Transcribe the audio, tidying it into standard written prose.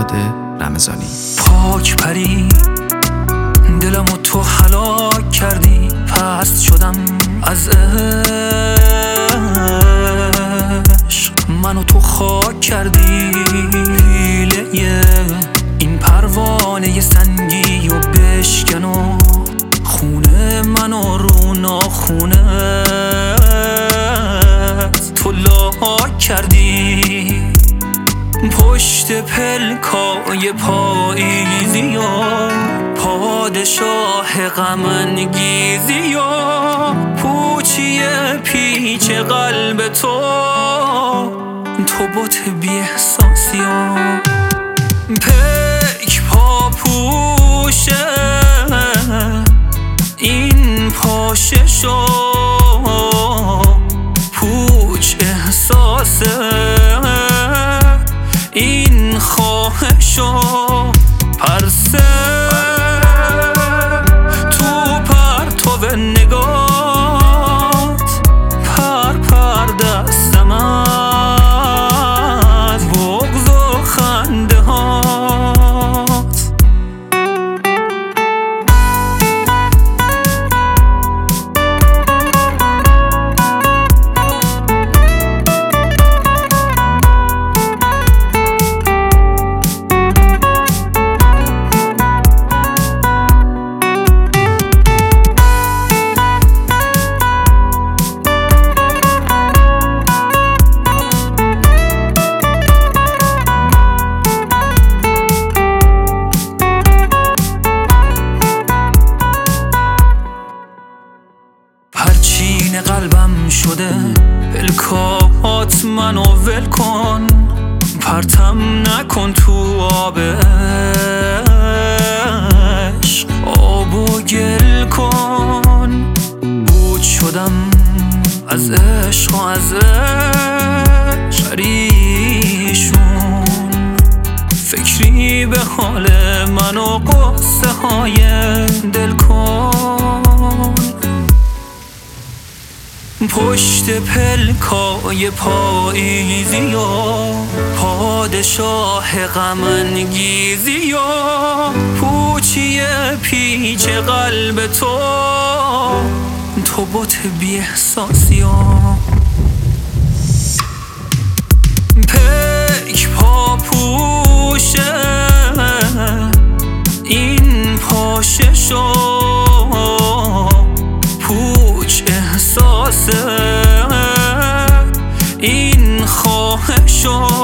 فرهاد رمضانی. پاک پری دلمو تو هلاک کردی، پست شدم از عشق، منو تو خاک کردی. لیله این پروانه سنگی و بشکن و خونه منو رو ناخونه تو لاک کردی. پشت پلکای پاییزی و پادشاه غم انگیزی و پوچی پیچ قلب تو بت بی احساسی و پیک پاپوشه این پاششو پوچ احساسه این خواهشو پرسه تو پرتو نگات پر دستم از بغض و خنده هات. پرچین قلبم شده پلکات منو ول کن، پرتم نکن تو آب عشق، آب و گل کن. بود شدم از عشق و از عشق پریشون، فکری به حال من و قصه های دل کن. پشت پلکای پاییزی و پادشاه غم انگیزی و پوچی پیچ قلب تو بت بی احساسی و پیک پاپوشه این پاششو پوچ احساسه این خواهشو